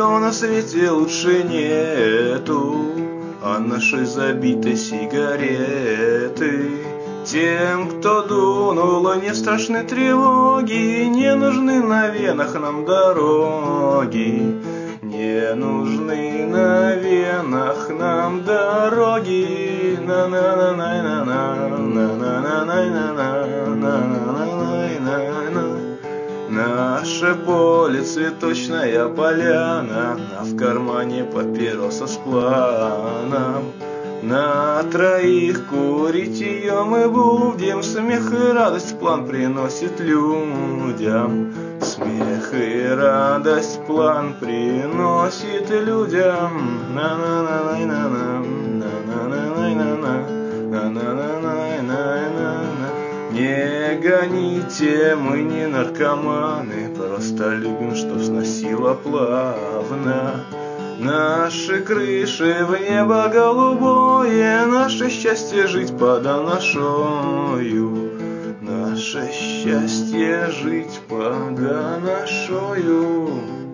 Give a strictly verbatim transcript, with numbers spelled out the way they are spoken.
ничего на свете лучше нету от нашей забитой сигареты. Тем, кто дунул, не страшны тревоги, не нужны на венах нам дороги. Не нужны на венах нам дороги. На на на на на на на на на на на на на. Наше поле цветочная поляна, а в кармане папироса с планом. На троих курить ее мы будем, смех и радость план приносит людям. Смех и радость план приносит людям. На-на-на-на-на-на, на-на-на-на-на, на-на-на-на-на-на. Не гоните, мы не наркоманы, просто любим, чтоб сносило плавно. Наши крыши в небо голубое, наше счастье жить под анашою. Наше счастье жить под анашою.